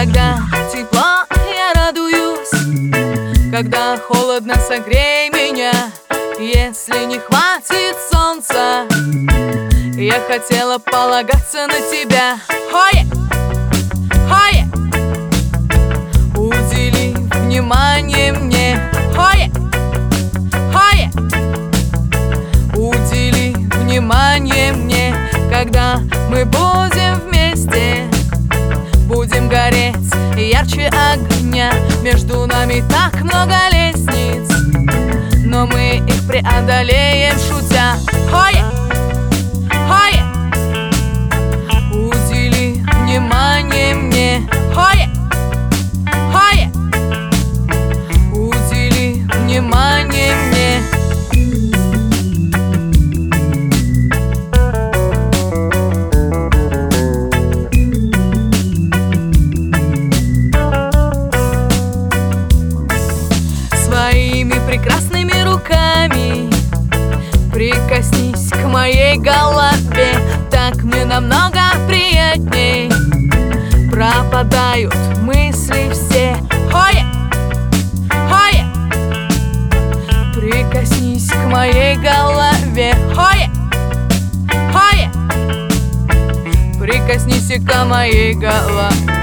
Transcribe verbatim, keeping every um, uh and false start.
Когда тепло, я радуюсь, когда холодно, согрей меня. Если не хватит солнца, я хотела полагаться на тебя. Хое, хое, удели внимание мне. Хое, хое, удели внимание мне. Когда мы будем вместе, будем гореть ярче огня. Между нами так много лестниц, но мы их преодолеем, шутя. Хое, хое, удели внимание мне. Хое, хое, удели внимание мне. Своими прекрасными руками прикоснись к моей голове, так мне намного приятней. Пропадают мысли все. Хое, хое, прикоснись к моей голове. Хое, хое, прикоснись к моей голове.